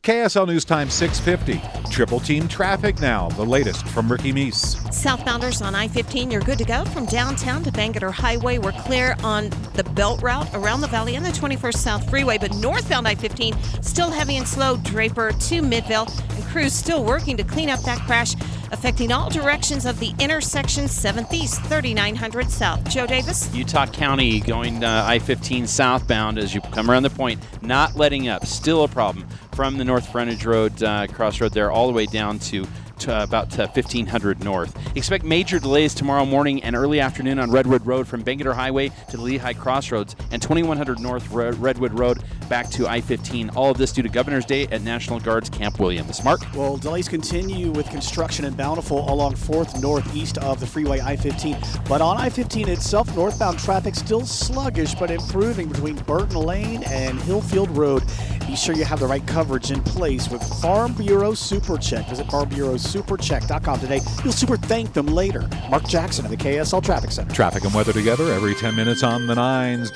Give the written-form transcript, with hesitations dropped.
KSL News Time 6:50. Triple team traffic now. The latest from Ricky Meese. Southbounders on I-15, you're good to go. From downtown to Bangerter Highway, we're clear on the Belt Route around the valley and the 21st South Freeway. But northbound I-15, still heavy and slow. Draper to Midvale, and crews still working to clean up that crash, affecting all directions of the intersection 7th East, 3900 South. Joe Davis? Utah County going I-15 southbound as you come around the point, not letting up. Still a problem from the North Frontage Road crossroad there all the way down to about 1500 north. Expect major delays tomorrow morning and early afternoon on Redwood Road from Bangerter Highway to the Lehigh Crossroads and 2100 north Redwood Road back to I-15. All of this due to Governor's Day at National Guard's Camp Williams. Mark? Well, delays continue with construction in Bountiful along 4th northeast of the freeway I-15. But on I-15 itself, northbound traffic still sluggish but improving between Burton Lane and Hillfield Road. Be sure you have the right coverage in place with Farm Bureau Super Check. Visit FarmBureauSuperCheck.com today. You'll super thank them later. Mark Jackson of the KSL Traffic Center. Traffic and weather together every 10 minutes on the 9s.